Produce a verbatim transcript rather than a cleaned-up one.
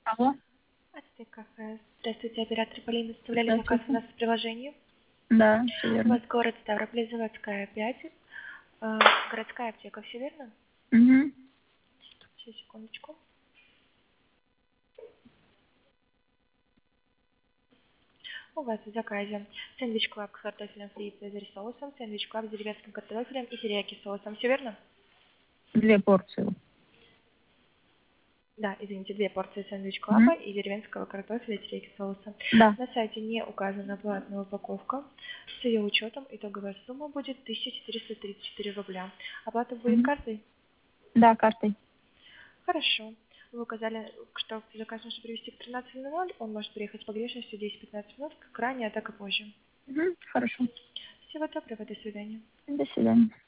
Алло, Ацтек кафе. Здравствуйте, оператор Полина. Оставляли заказ у здравствуйте. нас в приложении. Да, все У верно. вас город Ставрополь, заводская пять. Э, городская аптека, все верно? Угу. Сейчас, секундочку. У вас в заказе сэндвич клаб с картофелем фри и цезарь соусом, сэндвич клаб с деревенским картофелем и терияки соусом. Все верно? Две порции. Да, извините, две порции сэндвич клаба Угу. и деревенского картофеля и терияки соуса. Да. На сайте не указана платная упаковка. С ее учетом итоговая сумма будет тысяча четыреста тридцать четыре рубля. Оплата будет Угу. картой? Да, картой. Хорошо. Вы указали, что заказ нужно привезти к тринадцати ноль-ноль. Он может приехать с погрешностью десять-пятнадцать минут, как ранее, так и позже. Угу. Хорошо. Всего доброго, до свидания. До свидания.